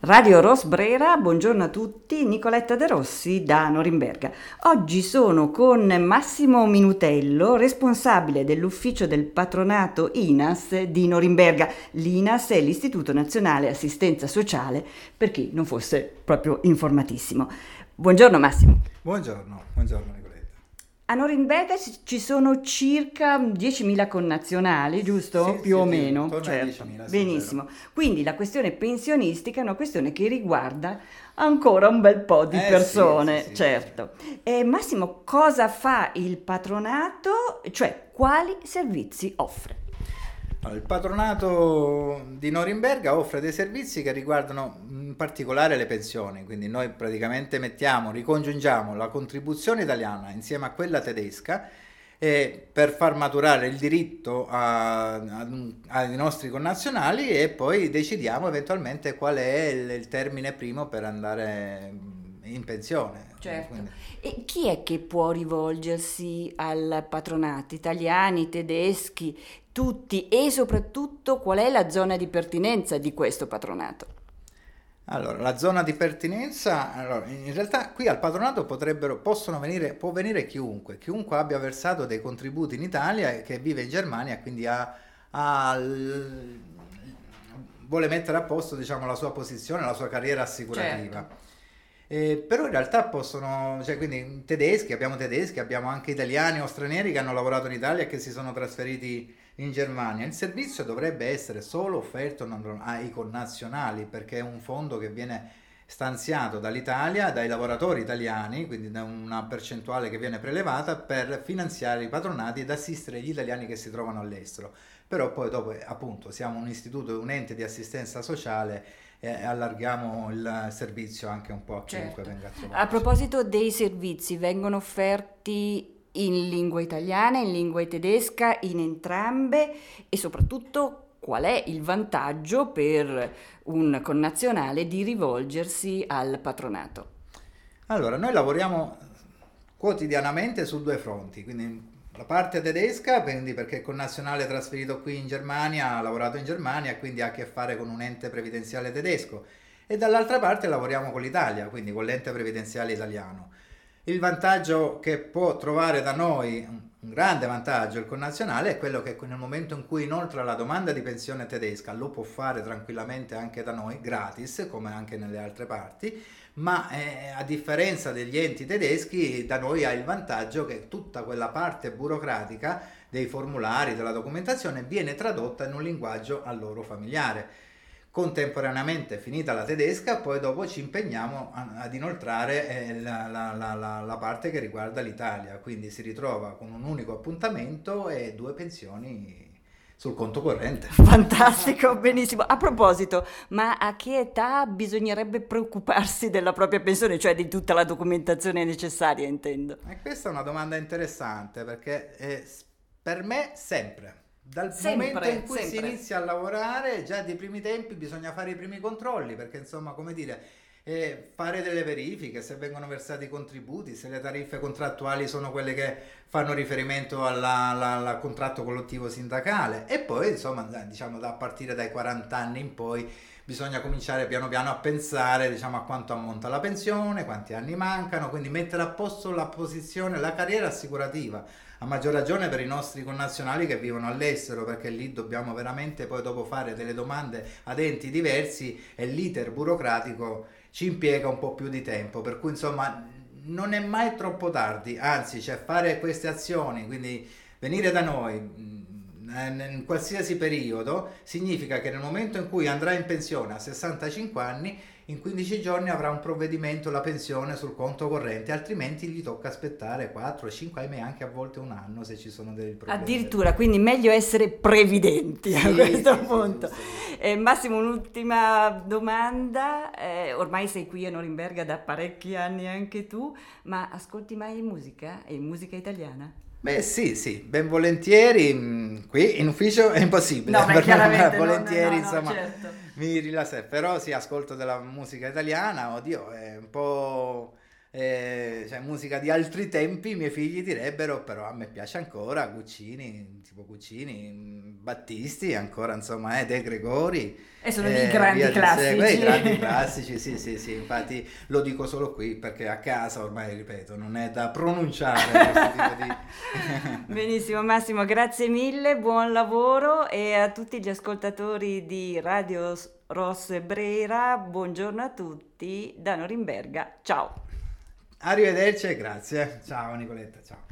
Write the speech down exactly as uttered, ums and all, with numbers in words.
Radio Rosbrera, buongiorno a tutti, Nicoletta De Rossi da Norimberga. Oggi sono con Massimo Minutello, responsabile dell'ufficio del patronato I N A S di Norimberga. L'I N A S è l'Istituto Nazionale Assistenza Sociale, per chi non fosse proprio informatissimo. Buongiorno Massimo. Buongiorno, buongiorno Nicoletta. A Norimberga ci sono circa diecimila connazionali, giusto? Sì, Più sì, o sì, meno. intorno ai Certo. diecimila, sì, Benissimo. Quindi la questione pensionistica è una questione che riguarda ancora un bel po' di Eh, persone, sì, sì, sì, certo. E Massimo, cosa fa il patronato? Cioè, quali servizi offre? Allora, il patronato di Norimberga offre dei servizi che riguardano in particolare le pensioni, quindi noi praticamente mettiamo, ricongiungiamo la contribuzione italiana insieme a quella tedesca eh, per far maturare il diritto a- a- ai nostri connazionali e poi decidiamo eventualmente qual è il, il termine primo per andare in pensione. Certo. Quindi- E chi è che può rivolgersi al patronato? Italiani, tedeschi, tutti? E soprattutto qual è la zona di pertinenza di questo patronato? Allora, la zona di pertinenza, allora, in realtà qui al patronato potrebbero, possono venire, può venire chiunque, chiunque abbia versato dei contributi in Italia e che vive in Germania e quindi ha, ha l- vuole mettere a posto, diciamo, la sua posizione, la sua carriera assicurativa. Certo. Eh, però in realtà possono, cioè quindi tedeschi, abbiamo tedeschi, abbiamo anche italiani o stranieri che hanno lavorato in Italia e che si sono trasferiti in Germania. Il servizio dovrebbe essere solo offerto non- ai connazionali perché è un fondo che viene stanziato dall'Italia, dai lavoratori italiani, quindi da una percentuale che viene prelevata per finanziare i patronati ed assistere gli italiani che si trovano all'estero. Però poi dopo, eh, appunto, siamo un istituto, un ente di assistenza sociale e allarghiamo il servizio anche un po' a chiunque Certo. venga a A trovarci. proposito dei servizi, vengono offerti in lingua italiana, in lingua tedesca, in entrambe e soprattutto qual è il vantaggio per un connazionale di rivolgersi al patronato? Allora, noi lavoriamo quotidianamente su due fronti, quindi la parte tedesca, quindi perché il connazionale trasferito qui in Germania ha lavorato in Germania, quindi ha a che fare con un ente previdenziale tedesco, e dall'altra parte lavoriamo con l'Italia, quindi con l'ente previdenziale italiano. Il vantaggio che può trovare da noi, un un grande vantaggio il connazionale, è quello che nel momento in cui inoltra la domanda di pensione tedesca lo può fare tranquillamente anche da noi, gratis, come anche nelle altre parti, ma eh, a differenza degli enti tedeschi, da noi ha il vantaggio che tutta quella parte burocratica dei formulari, della documentazione, viene tradotta in un linguaggio a loro familiare. Contemporaneamente, finita la tedesca, poi dopo ci impegniamo a- ad inoltrare eh, la, la- la- la- la parte che riguarda l'Italia, quindi si ritrova con un unico appuntamento e due pensioni sul conto corrente. Fantastico, benissimo. A proposito, ma a che età bisognerebbe preoccuparsi della propria pensione, cioè di tutta la documentazione necessaria, intendo? E questa è una domanda interessante perché eh, s- per me sempre, dal Sempre, momento in cui si sempre. inizia a lavorare, già di primi tempi bisogna fare i primi controlli perché insomma, come dire, eh, fare delle verifiche se vengono versati i contributi, se le tariffe contrattuali sono quelle che fanno riferimento alla- alla- al contratto collettivo sindacale e poi insomma, da- diciamo da a partire dai quaranta anni in poi bisogna cominciare piano piano a pensare, diciamo, a quanto ammonta la pensione, quanti anni mancano, quindi mettere a posto la posizione, la carriera assicurativa, a maggior ragione per i nostri connazionali che vivono all'estero, perché lì dobbiamo veramente poi dopo fare delle domande ad enti diversi e l'iter burocratico ci impiega un po' più di tempo, per cui insomma non è mai troppo tardi, anzi, cioè fare queste azioni, quindi venire da noi mh, in qualsiasi periodo significa che nel momento in cui andrà in pensione a sessantacinque anni, in quindici giorni avrà un provvedimento, la pensione sul conto corrente, altrimenti gli tocca aspettare quattro, cinque, ahimè anche a volte un anno se ci sono dei problemi. Addirittura, quindi meglio essere previdenti a Sì, questo sì, sì, punto. giusto. Eh, Massimo, un'ultima domanda. Eh, ormai sei qui a Norimberga da parecchi anni anche tu, ma ascolti mai musica? E musica italiana? Beh sì, sì, ben volentieri, mh, qui in ufficio è impossibile, No, beh, per me, ma chiaramente, no, no, volentieri no, no, insomma certo. mi rilassa, però sì, ascolto della musica italiana, oddio, è un po', eh, cioè musica di altri tempi, i miei figli direbbero, però a me piace ancora Guccini, tipo Guccini, Battisti, ancora insomma, eh, De Gregori. E sono dei Eh, grandi via di classici. seguito, i grandi classici, sì, sì, sì, infatti lo dico solo qui perché a casa ormai, ripeto, non è da pronunciare questo tipo di... Benissimo Massimo, grazie mille, buon lavoro e a tutti gli ascoltatori di Radio Ross Brera, buongiorno a tutti da Norimberga, ciao! Arrivederci e grazie. Ciao Nicoletta, ciao.